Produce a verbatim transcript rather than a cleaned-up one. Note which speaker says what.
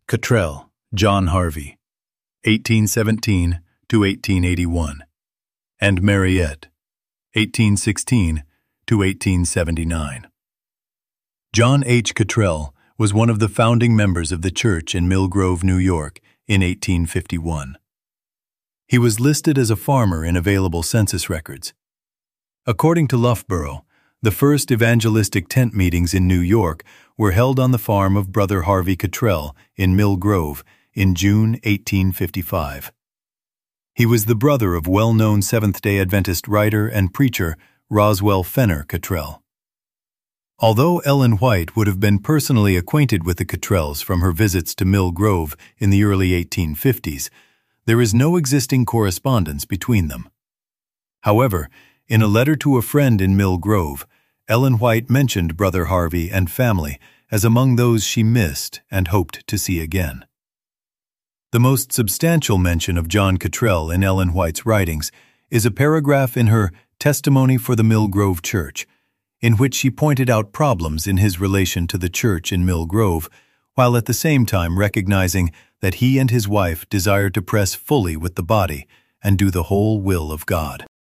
Speaker 1: Cottrell, John Harvey, eighteen seventeen to eighteen eighty-one, and Mariette, eighteen sixteen to eighteen seventy-nine. John H. Cottrell was one of the founding members of the church in Mill Grove, New York, in eighteen fifty-one. He was listed as a farmer in available census records. According to Loughborough, the first evangelistic tent meetings in New York were held on the farm of Brother Harvey Cottrell in Mill Grove in June eighteen fifty-five. He was the brother of well-known Seventh-day Adventist writer and preacher Roswell Fenner Cottrell. Although Ellen White would have been personally acquainted with the Cottrells from her visits to Mill Grove in the early eighteen fifties, there is no existing correspondence between them. However, in a letter to a friend in Mill Grove, Ellen White mentioned Brother Harvey and family as among those she missed and hoped to see again. The most substantial mention of John Cottrell in Ellen White's writings is a paragraph in her Testimony for the Mill Grove Church, in which she pointed out problems in his relation to the church in Mill Grove, while at the same time recognizing that he and his wife desired to press fully with the body and do the whole will of God.